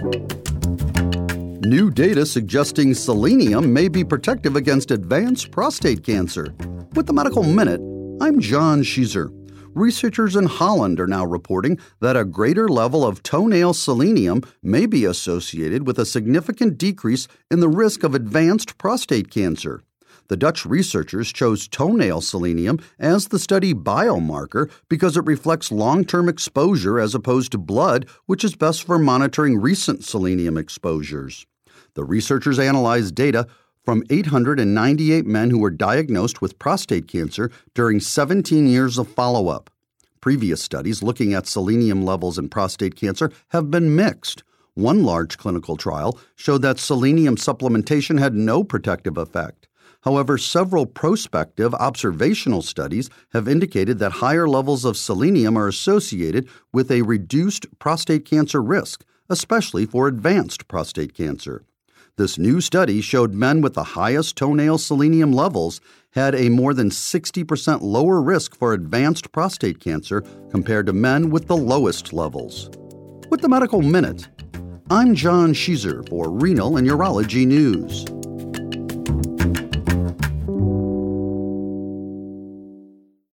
New data suggesting selenium may be protective against advanced prostate cancer. With the Medical Minute, I'm John Schieser. Researchers in Holland are now reporting that a greater level of toenail selenium may be associated with a significant decrease in the risk of advanced prostate cancer. The Dutch researchers chose toenail selenium as the study biomarker because it reflects long-term exposure as opposed to blood, which is best for monitoring recent selenium exposures. The researchers analyzed data from 898 men who were diagnosed with prostate cancer during 17 years of follow-up. Previous studies looking at selenium levels in prostate cancer have been mixed. One large clinical trial showed that selenium supplementation had no protective effect. However, several prospective observational studies have indicated that higher levels of selenium are associated with a reduced prostate cancer risk, especially for advanced prostate cancer. This new study showed men with the highest toenail selenium levels had a more than 60% lower risk for advanced prostate cancer compared to men with the lowest levels. With the Medical Minute, I'm John Schieser for Renal and Urology News.